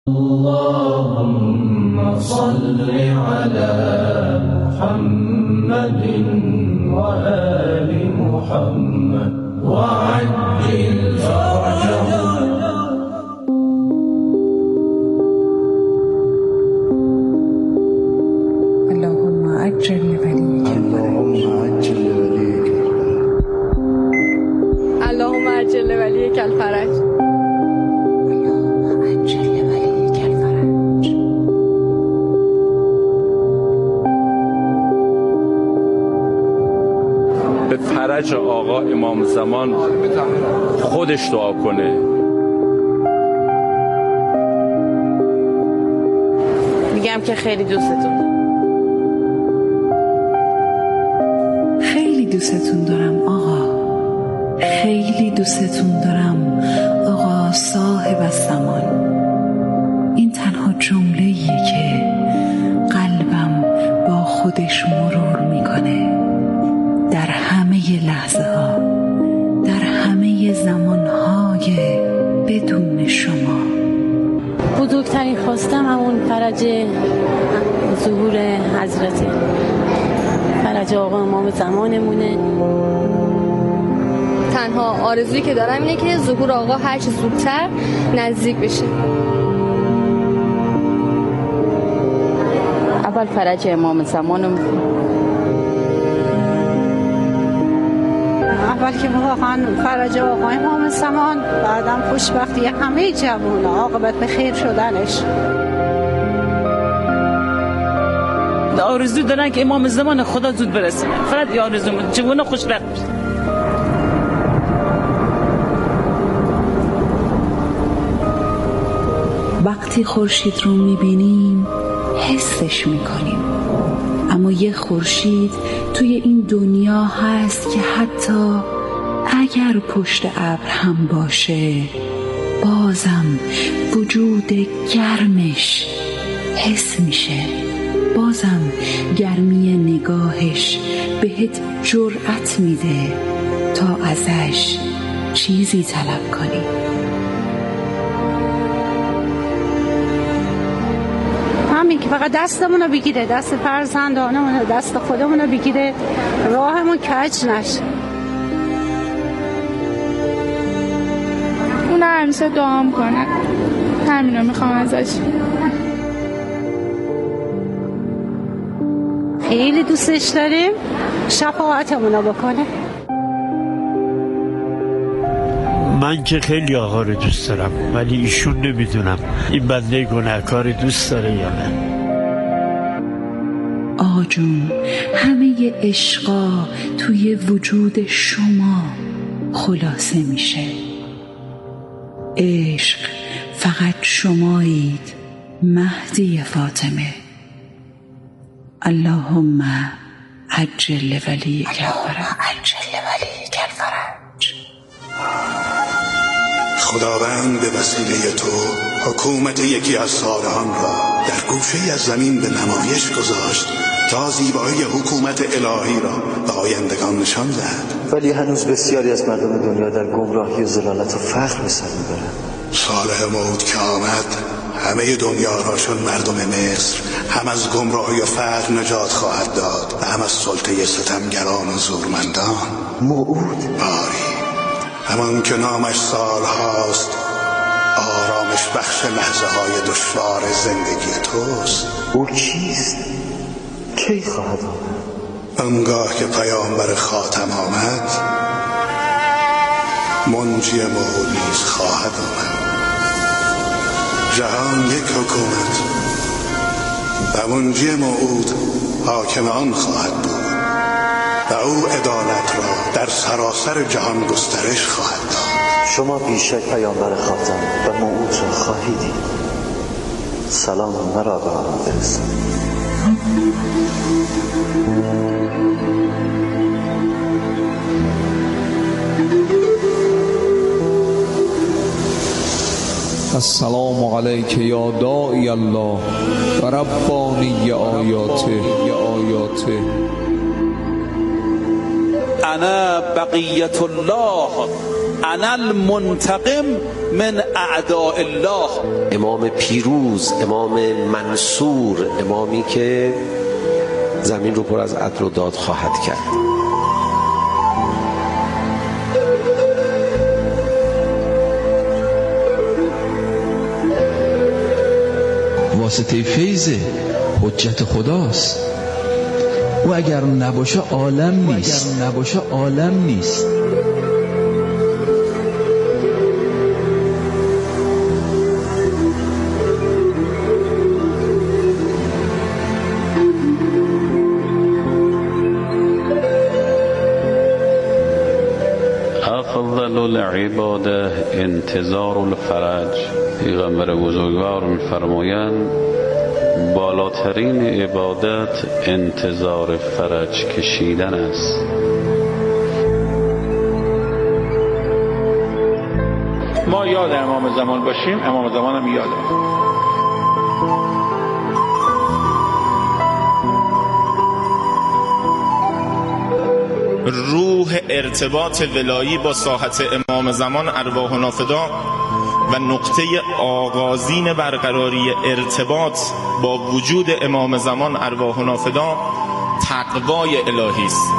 اللهم صل على محمد وآل محمد وعجل فرجهم. اللهم عجل لوليك اللهم عجل لوليك الفرج. به فرج آقا امام زمان خودش دعا کنه. میگم که خیلی دوستتون دارم آقا، خیلی دوستتون دارم آقا صاحب الزمان. این تنها جمله‌ایه که قلبم با خودش مرور میکنه در همه لحظه ها، در همه زمانهای بدون شما. بزرگترین خواستم همون فرج ظهور حضرت، فرج آقا امام زمانمونه. تنها آرزویی که دارم اینه که ظهور آقا هر چه زودتر نزدیک بشه. اول فرج امام زمانمون، اول که واقعا فرج آقا امام زمان، بعدم خوشبختی همه جوان، عاقبت به خیر شدنش. آرزو دارن که امام زمان خدا زود برسه، فقط آرزو جوان خوشبخت بشه. وقتی خورشید رو میبینیم حسش میکنیم، اما یه خورشید توی این دنیا هست که حتی اگر پشت ابر هم باشه بازم وجود گرمش حس میشه، بازم گرمی نگاهش بهت جرأت میده تا ازش چیزی طلب کنی. همین که فقط دستمون رو بگیره، دست فرزندانمون رو، دست خودمون رو بگیره، راهمون کج نشه. اون همیشه دعام کنه، همین رو میخوام ازش. خیلی دوستش داریم، شفاعتمون رو بکنه. من که خیلی آقا رو دوست دارم، ولی ایشون نمیدونم این بنده گناهکار دوست داره یا نه. آقا جون، همه عشقا توی وجود شما خلاصه میشه. عشق فقط شمایید، مهدی فاطمه. اللهم عجل لولیک الفرج. خداوند به وسیله تو حکومت یکی از صالحان را در گوشه از زمین به نمایش گذاشت تا زیبایی حکومت الهی را به آیندگان نشان دهد. ولی هنوز بسیاری از مردم دنیا در گمراهی و ضلالت و فقر به سر میبرند. صالح موت که آمد همه دنیا را چون مردم مصر هم از گمراهی و فقر نجات خواهد داد و هم از سلطه ستمگران و زورمندان. موعود باری همان که نامش سال هاست، آرامش بخش لحظه های دشوار زندگی توست. او کیست؟ کی خواهد آمد؟ آنگاه که پیامبر خاتم آمد، منجی موعود نیز خواهد آمد. جهان یک حکومت و منجی موعود حاکم آن خواهد بود و او عدالت را در سراسر جهان گسترش خواهد داد. شما بیشک پیامبر خاتم و موعود را خواهیدید. سلام مرا به آن برسانید. السلام علیک یا داعی الله و ربانی آیاته. انا بقیت الله، انا المنتقم من اعداء الله. امام پیروز، امام منصور، امامی که زمین رو پر از عدل و داد خواهد کرد. واسطه فیض حجت خداست. او اگر نباشه عالم نیست. افضل العباده انتظار الفرج. پیغمبر بزرگوار می‌فرمایند بالاترین عبادت انتظار فرج کشیدن است. ما یاد امام زمان باشیم، امام زمان هم یاد. روح ارتباط ولایی با ساحت امام زمان ارواحنا فدا و نقطه آغازین برقراری ارتباط با وجود امام زمان ارواحنا فدا تقوای الهی است.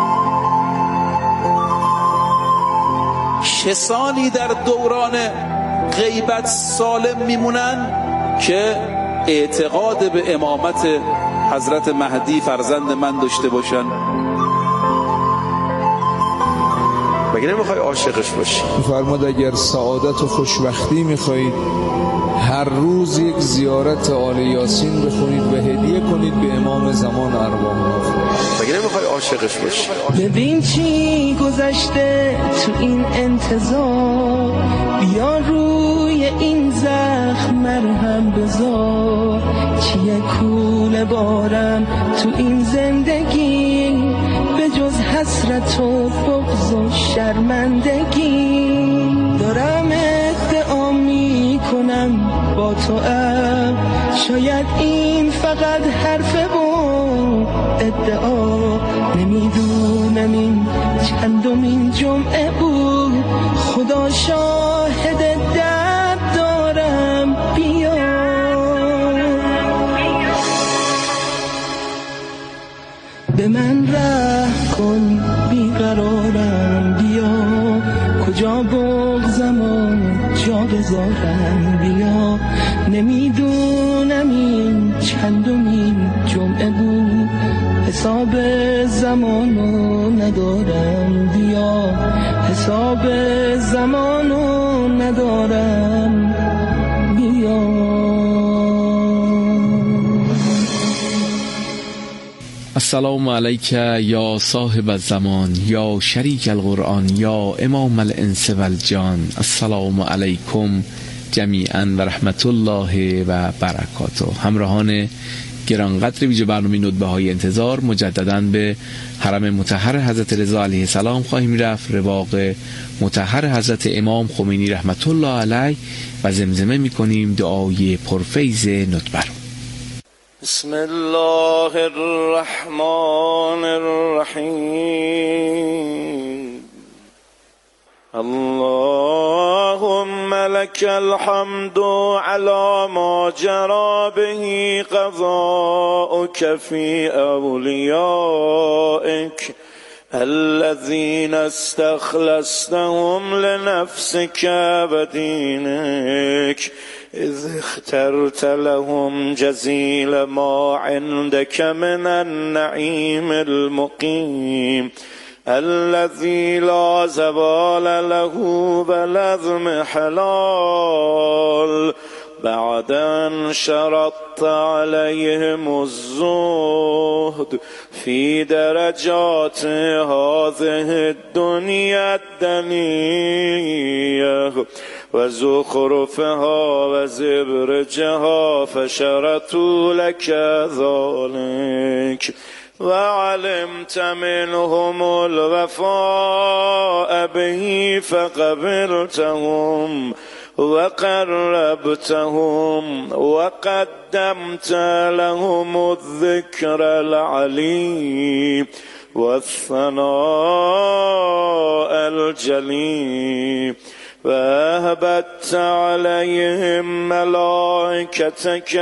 کسانی در دوران غیبت سالم میمونن که اعتقاد به امامت حضرت مهدی فرزند من داشته باشن. مگه نمیخوای عاشقش باشی؟ فرمود اگر سعادت و خوشبختی میخواهید هر روز یک زیارت آل یاسین بخونید و هدیه کنید به امام زمان ارواحنا. مگه نمیخوای عاشقش باشی؟ ببین چی گذشته تو این انتظار، بیا روی این زخم مرهم بذار. چیه کوله بارم تو این زندگی، به جز حسرت و بغض و شرمندگی. دارم ادعا میکنم با تو شاید این فقط حرفه و ادعا. نمیدونم این چندمین جمعه بود، خدا شاهد درد دارم. بیا به من رحم کن، بیقرارم. بیا کجا بغضم و جا بذارم. بیا نمیدونم این چندمین جمعه بود، حساب زمانو ندارم. بیا حساب زمانو ندارم. بیا السلام علیک یا صاحب الزمان یا شریک القرآن یا امام الانس والجان. السلام علیکم جمیعا و رحمت الله و برکاته. همراهان گرانقدر ویژه برنامه ندبه‌های انتظار، مجدداً به حرم مطهر حضرت رضا علیه السلام خواهیم رفت، رواق مطهر حضرت امام خمینی رحمت الله علیه، و زمزمه می‌کنیم دعای پرفیض ندبه. بسم الله الرحمن الرحیم. اللهم لك الحمد على ما جرى به قضاؤك في أوليائك الذين استخلصتهم لنفسك ودينك، إذ اخترت لهم جزيل ما عندك من النعيم المقيم الذي لا زوال له بلذم حلال، بعد أن شرطت عليهم الزهد في درجات هذه الدنيا الدنية وزخرفها وزبرجها، فشرطوا لك ذلك وعلمت منهم الوفاء به فقبلتهم وقربتهم وقدمت لهم الذكر العلي والثناء الجلي. وأهبت عليهم ملائكتك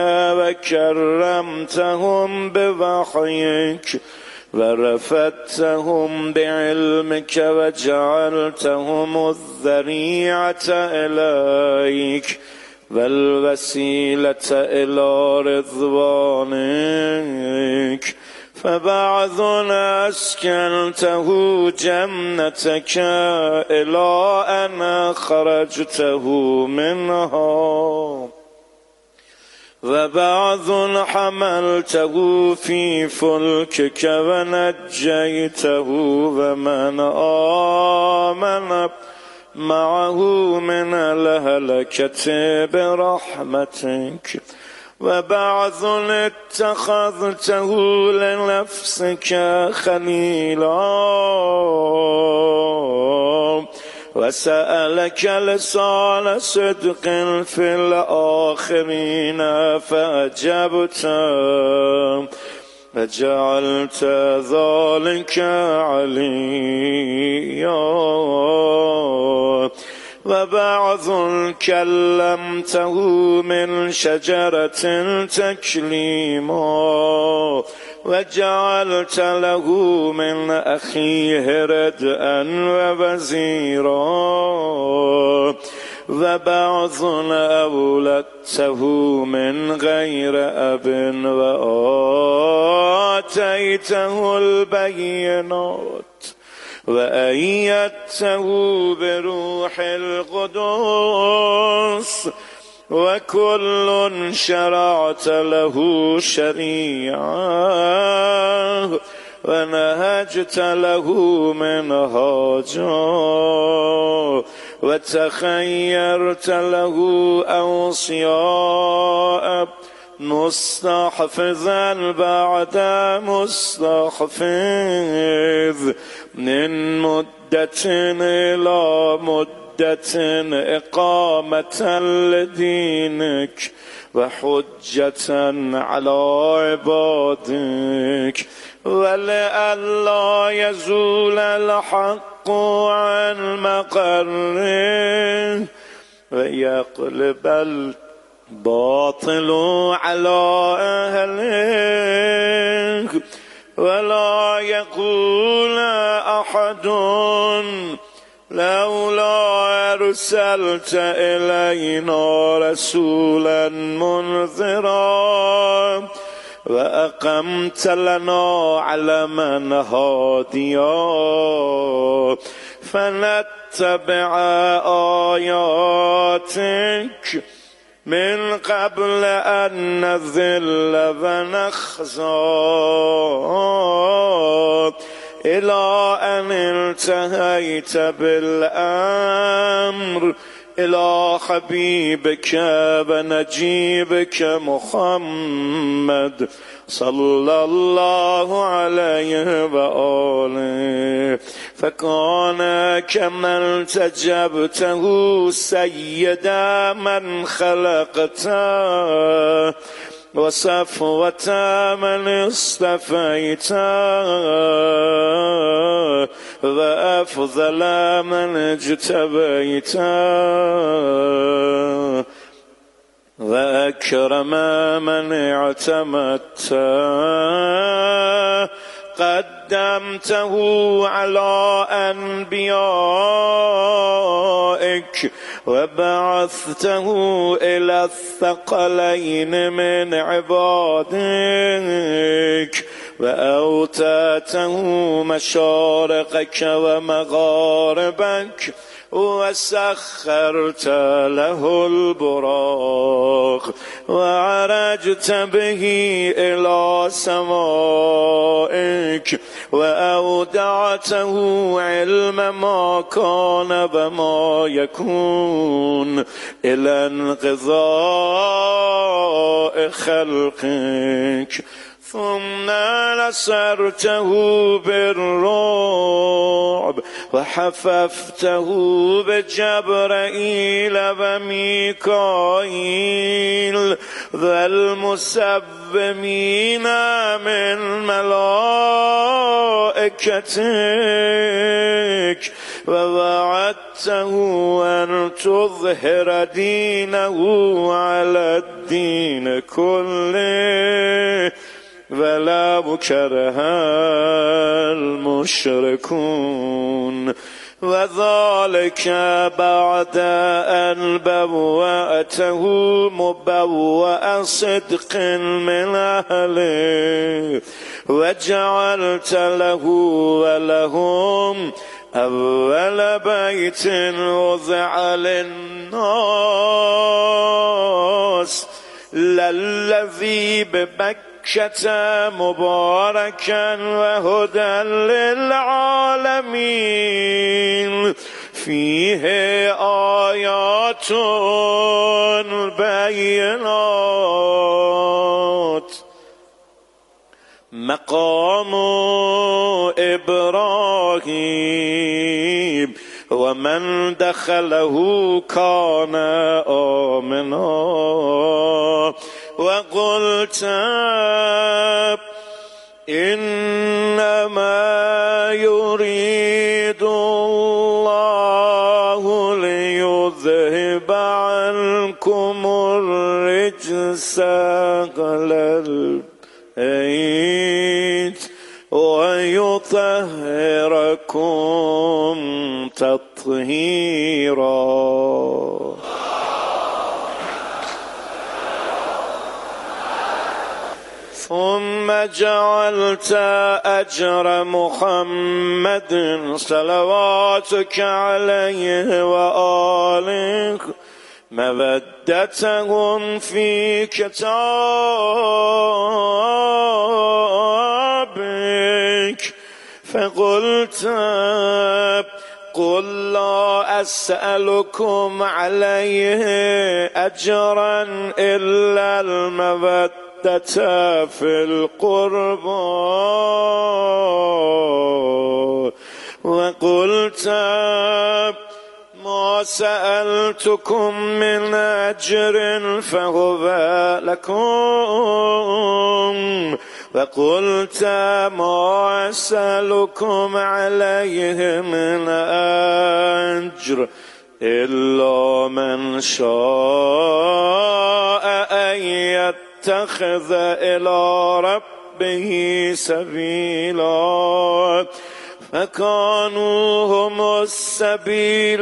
وكرمتهم بوحيك ورفعتهم بعلمك وجعلتهم الذريعة إليك والوسيلة إلى رضوانك فبعض أسكنته جنتك إلى أن خرجته منها وبعض حملته في فلكك ونجيته ومن آمن معه من الهلكة برحمتك وبعض اتخذته لنفسك خليلا وسألك لسان صدق في الآخرين فأجبت فجعلت ذلك عليا وبعض كلمته من شجرة تكليما وجعلت له من أخيه ردءا ووزيرا وبعض أولدته من غير أب وآتيته البينات وأيدته بروح القدس وكل شرعت له شريعة ونهجت له منهاجا وتخيرت له أوصياء مستحفظا بعد مستحفظ من مدة إلى مدة إقامة لدينك وحجة على عبادك ولئلا يزول الحق عن مقره ويقلب الباطل على أهله ولا يقول أحد لولا أرسلت إلينا رسولا منذرا وأقمت لنا علما هاديا فنتبع آياتك من قبل أن نذل ونخزى إلى أن انتهيت بالأمر إلى حبيبك ونجيبك محمد صلى الله عليه وآله فكان كما التجبته سيد من خلقته وصفوة من اصطفيت وأفضل من اجتبيت وأكرم من اعتمدت قدمته على أنبيائك وبعثته إلى الثقلين من عبادك وأوتاته مشارقك ومغاربك وسخرت له البراق وعرجت به إلى سمائك وأودعته علم ما كان وما يكون إلى انقضاء خلقك ثم نصرته بالرعب وحففته بجبرائيل وميكائيل ذا المسومين من ملائكتك ووعدته أن تظهر دينه على الدين كله ولو كره المشركون وذلك بعد أن بوأته مبوأ صدق من أهله وجعلت له ولهم أول بيت وضع للناس للذي ببكة مباركا وهدى للعالمين فيه آيات بينات مقام إبراهيم ومن دخله كان آمنا وقلت إنما يريد الله ليذهب عنكم الرجس أهل البيت ويطهركم تطهيرا. ثم جعلت أجر محمد صلواتك عليه وآله مودتهم في كتابك فقلت قل لا أسألكم عليه أجرا إلا المودة في القربى وقلت ما سألتكم من أجر فهو لكم وقلت ما أسألكم عليه من أجر إلا من شاء أن يتخذ إلى ربه سبيلا فكانوا هم السبيل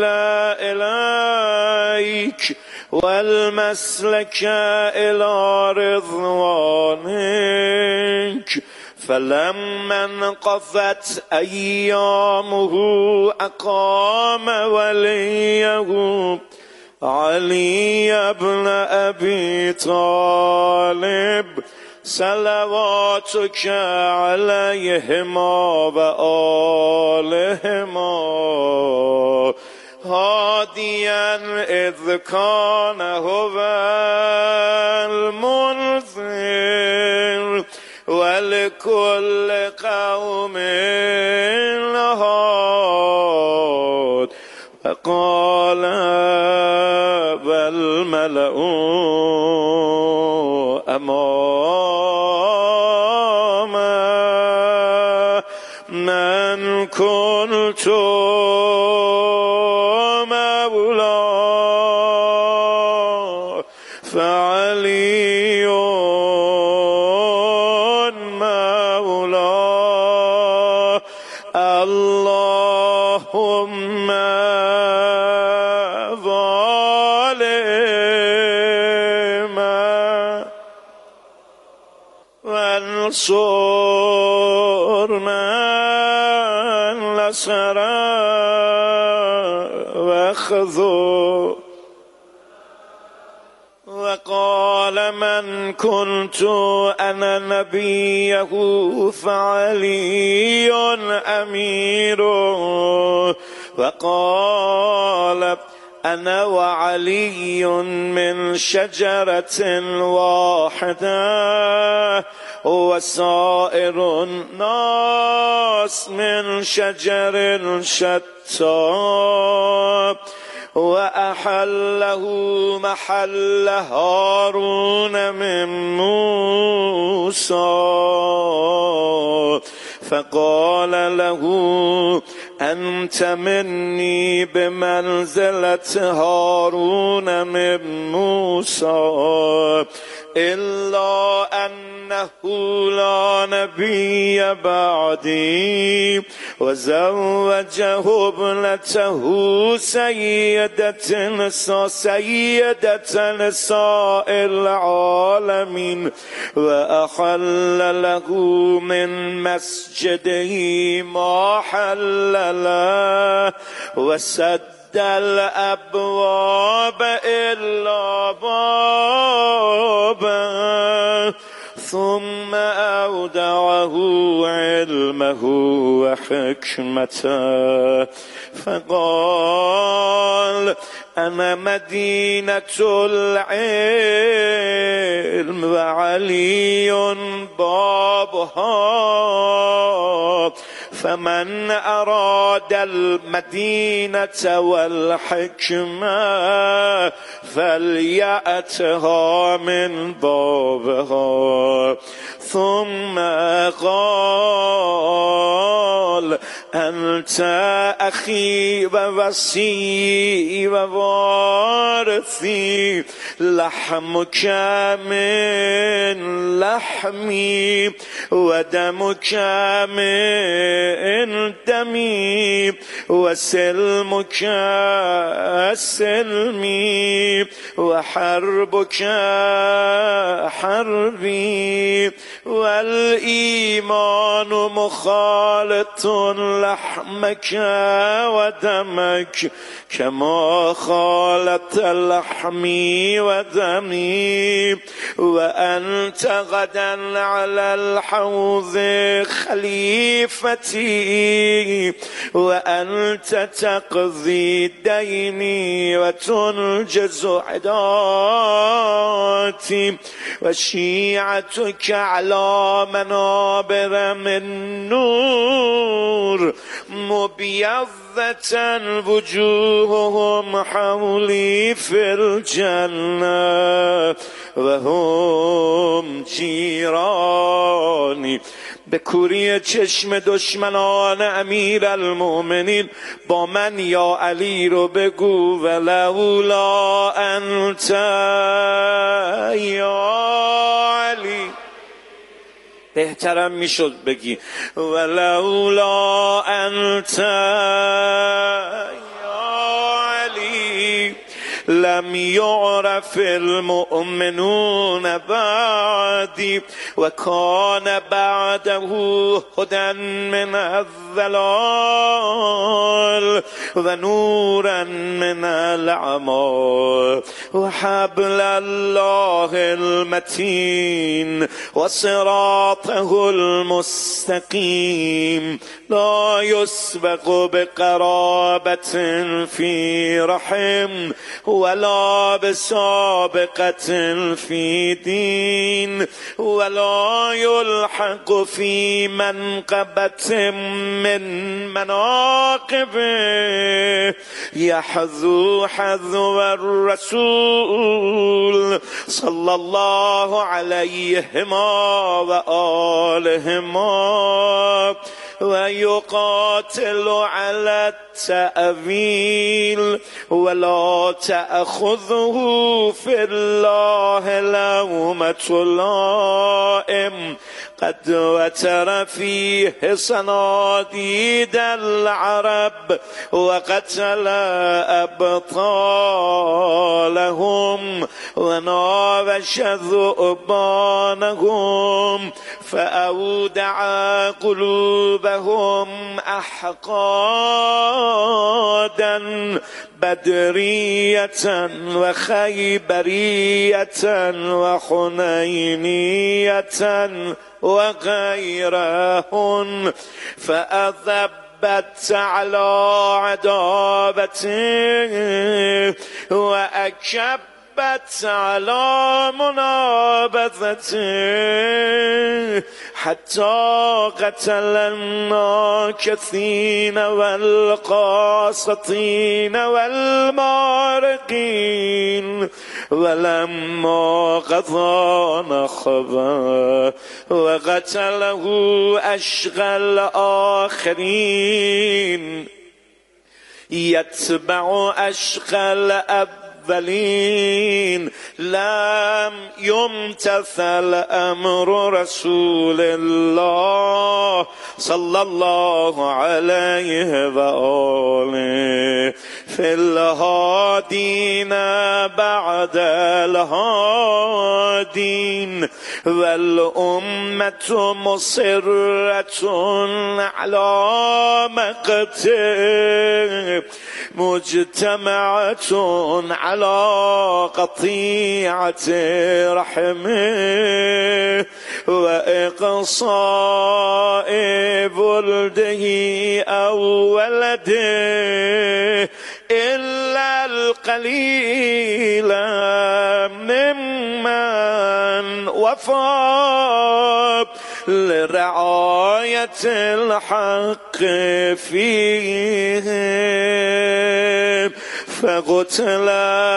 إليك والمسلك إلى رضوانك فلما انقضت أيامه أقام وليه علي بن أبي طالب صلواتك عليهما وآلهما هاديا إذ كان هو المنذر ولكل قوم هاد فقال والملأ أمام من كنت مولاه فعلي مولاه اللهم ظالما وانصر من نصر واخذل وقال من كنت أنا نبيه فعلي أميره وقال أنا وعلي من شجرة واحدة وسائر الناس من شجر شتى وأحله محل هارون من موسى فقال له أنت مني بمنزلة هارون من موسى إلا أنه لا نبي بعدي وزوجه ابنته سيدة نساء العالمين وأحل له من مسجده ما حل له وسد الأبواب إلا بابا ثم أودعه علمه وحكمته فقال أنا مدينة العلم وعلي بابها فمن أراد المدينة والحكمة فليأتها من بابها ثم قال أنت أخي ووصي ووارثي لحمك من لحمي ودمك من دمي وسلمك سلمي وحربك حربي والإيمان مخالط لحمك ودمك كما خالط لحمي ودمي وأنت غدا على الحوض خليفتي وأنت تقضي ديني وتنجز عداتي وشيعتك على منابر من نور مبيضة وجوههم حولي في الجنة وهم جيراني. به کوری چشم دشمنان امیر المؤمنین با من یا علی رو بگو ولولا انت یا علی. بهترم میشد بگی ولولا انت یا علی لم يعرف المؤمنون بعدي وكان بعده هدى من الضلال ونورا من العمى وحبل الله المتين وصراطه المستقيم لا يسبق بقرابة في رحم ولا بسابقة في دين ولا يلحق في منقبة من مناقبه يحذو حذو الرسول صلى الله عليهما وآلهما ويقاتل على التأويل ولا تأخذه في الله لومة لائم قد وتر فيه صناديد العرب وقتل أبطالهم وناوش ذؤبانهم فأودع قلوبهم أحقادا بدرية وخيبرية وحنينية وغيرهن فأذبت على عداوته وأكبت على منابذته حتى قتل الناكثين والقاسطين والمارقين ولما قضى نخبه وقتله أشقى الآخرين يتبع أشقى الأولين لم يمتثل أمر رسول الله صلى الله عليه وآله في الهادين بعد الهادين والأمة مصرة على مقته مجتمعة على قطيعة رحمه وإقصاء ولده أو ولده إلا القليل ممن وفى لرعاية الحق فيهم فقتل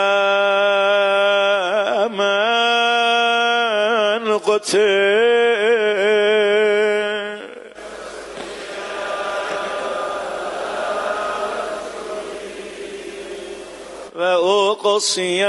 من قتل وأقصي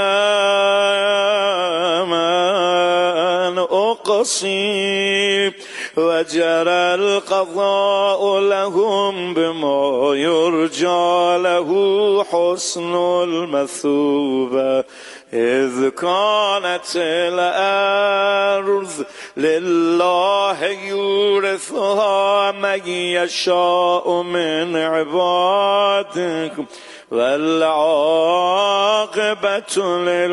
من أقصي وجرى القضاء لهم بما يرجى له حسن المثوبة إذ كانت الأرض لله يورثها من يشاء من عباده والعاقبة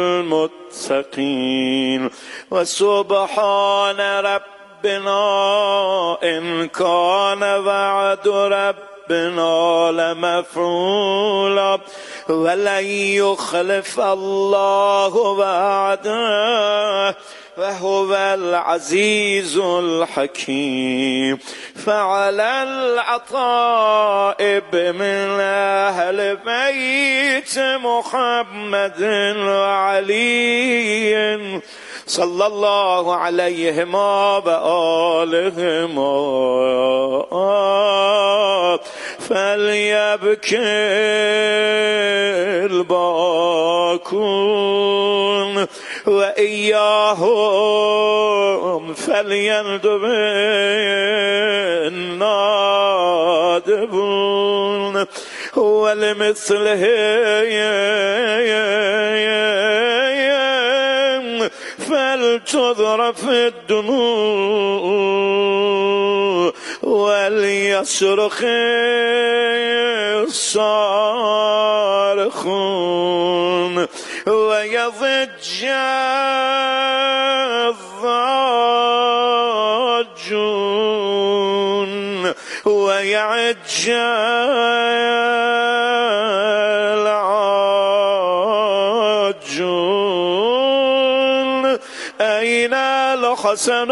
للمتقين وسبحان ربنا إن كان وعد ربنا لمفعولا ولن يخلف الله وعده وهو العزيز الحكيم فعلى العطائب من أهل بيت محمد وعلي صلى الله عليهما وآلهما فليبكي الباكون وإياهم فليندب النادبون ولمثله فلتذرف الدنو وليصرخ الصارخون ويضج الضاجون ويعج العاجون أين الحسن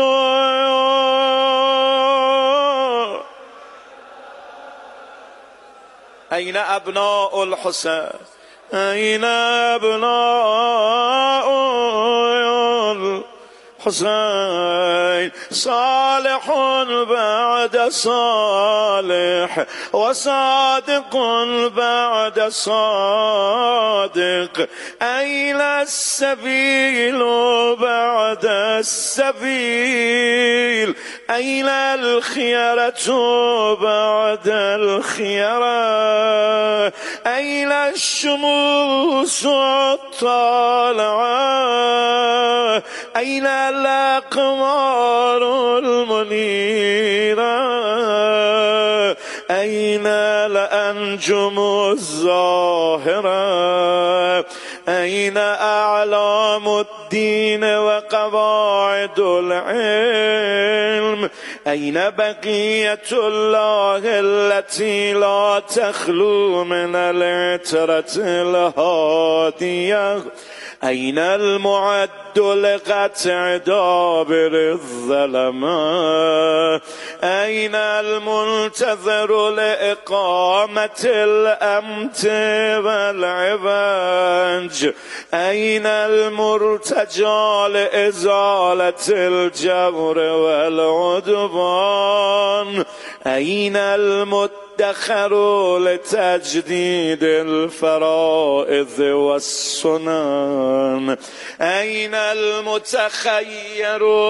أين أبناء الحسين أين أبناء الحسين صالح بعد صالح وصادق بعد صادق أين السبيل بعد السبيل أين الخيرة بعد الخيرة أين الشموس الطالعة أين الأقمار المنيرة أين الأنجم الزاهرة أين أعلام الدين وقواعد العلم أين بقية الله التي لا تخلو من العترة الهادية أين المعد لقطع دابر الظلماء أين المنتظر لإقامة الأمت والعوج أين المرتجى لإزالة الجور والعدوان أين المدخر لتجديد الفرائض والسنن أين المتخير